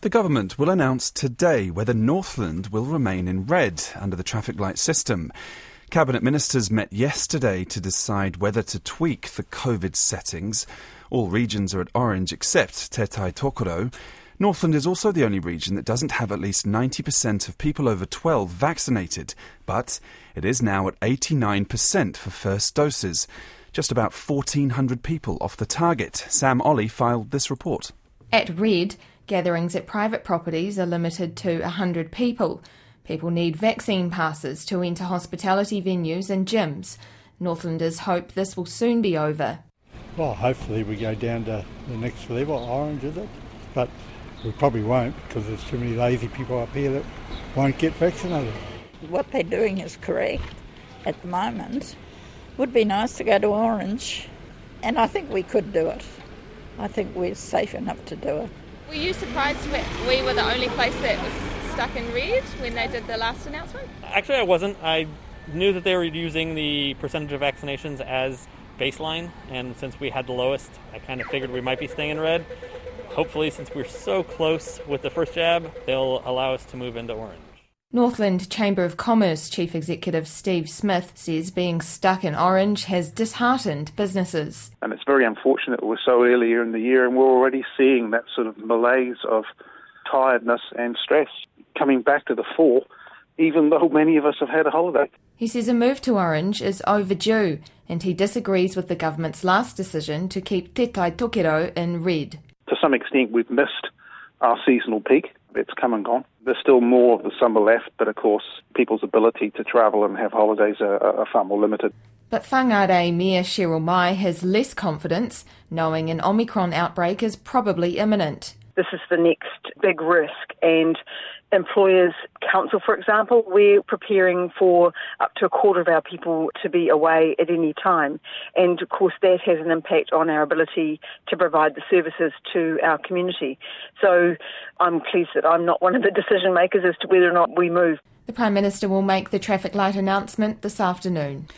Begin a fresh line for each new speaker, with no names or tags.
The government will announce today whether Northland will remain in red under the traffic light system. Cabinet ministers met yesterday to decide whether to tweak the COVID settings. All regions are at orange except Te Tai Tokerau. Northland is also the only region that doesn't have at least 90% of people over 12 vaccinated, but it is now at 89% for first doses. Just about 1,400 people off the target. Sam Ollie filed this report.
At red, gatherings at private properties are limited to 100 people. People need vaccine passes to enter hospitality venues and gyms. Northlanders hope this will soon be over.
Well, hopefully we go down to the next level, orange is it? But we probably won't because there's too many lazy people up here that won't get vaccinated.
What they're doing is correct at the moment. Would be nice to go to orange, and I think we could do it. I think we're safe enough to do it.
Were you surprised that we were the only place that was stuck in red when they did the last announcement?
Actually, I wasn't. I knew that they were using the percentage of vaccinations as baseline, and since we had the lowest, I kind of figured we might be staying in red. Hopefully, since we're so close with the first jab, they'll allow us to move into orange.
Northland Chamber of Commerce Chief Executive Steve Smith says being stuck in orange has disheartened businesses.
And it's very unfortunate we're so earlier in the year and we're already seeing that sort of malaise of tiredness and stress coming back to the fore, even though many of us have had a holiday.
He says a move to orange is overdue, and he disagrees with the government's last decision to keep Te Tai Tokerau in red.
To some extent, we've missed our seasonal peak. It's come and gone. There's still more of the summer left, but of course, people's ability to travel and have holidays are far more limited.
But Whangarei Mayor Cheryl Mai has less confidence, knowing an Omicron outbreak is probably imminent.
This is the next big risk, and Employers Council, for example, we're preparing for up to a quarter of our people to be away at any time. And of course that has an impact on our ability to provide the services to our community. So I'm pleased that I'm not one of the decision makers as to whether or not we move.
The Prime Minister will make the traffic light announcement this afternoon.